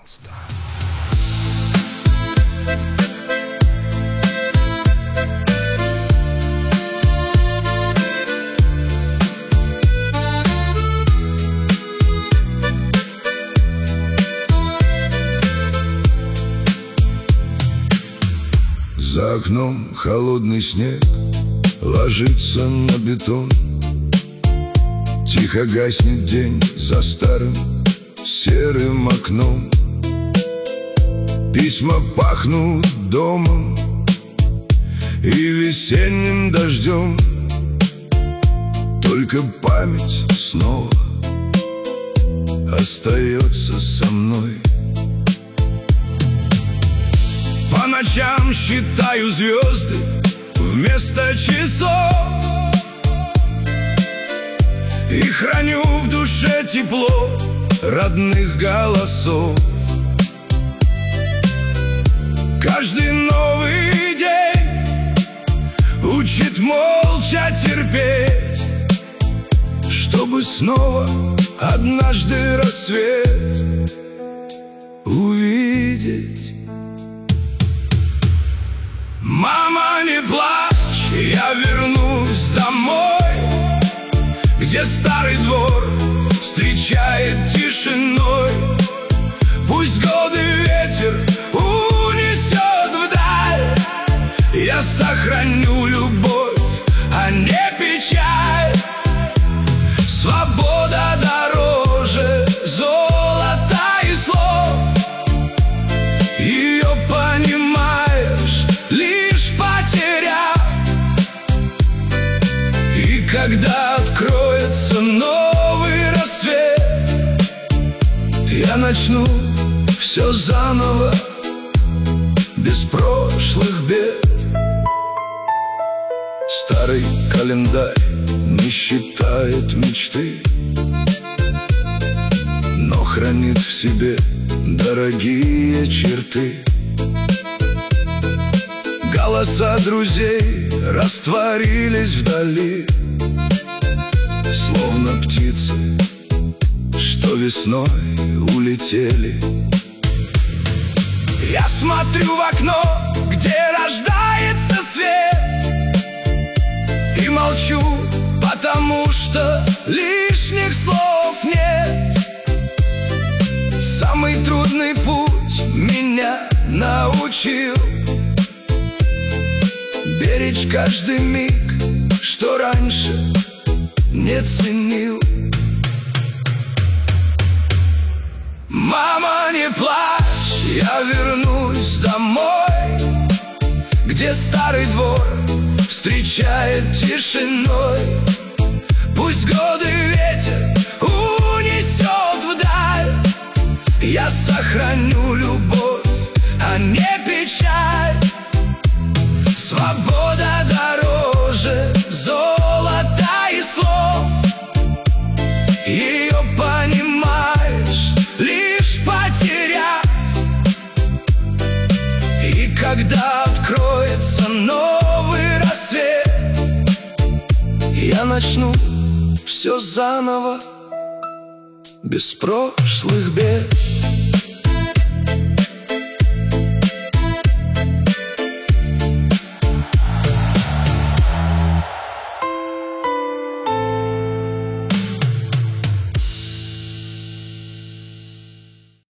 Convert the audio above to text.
За окном холодный снег ложится на бетон. Тихо гаснет день за старым серым окном. Письма пахнут домом и весенним дождем. Только память снова остается со мной. По ночам считаю звезды вместо часов и храню в душе тепло родных голосов. Каждый новый день учит молча терпеть, чтобы снова однажды рассвет увидеть. Мама, не плачь, я вернусь домой, где старый двор встречает тишиной. Пусть годы ветер унесет вдаль, я сохраню любовь, а не печаль. Свобода дороже золота и слов, ее понимаешь, лишь потеряв. И когда откроется новый рассвет, я начну все заново, без прошлых бед. Старый календарь не считает мечты, но хранит в себе дорогие черты. Голоса друзей растворились вдали, словно птицы, что весной улетели. Я смотрю в окно, где рождается свет, и молчу, потому что лишних слов нет. Самый трудный путь меня научил беречь каждый миг, что раньше не ценил. Мама, не плачь, я вернусь домой, где старый двор встречает тишиной. Пусть годы ветер унесет вдаль, я сохраню любовь, а не печаль. Свобода дороже золота и слов, ее понимаешь, лишь потеряв. И когда откроется новый рассвет, я начну все заново, без прошлых бед.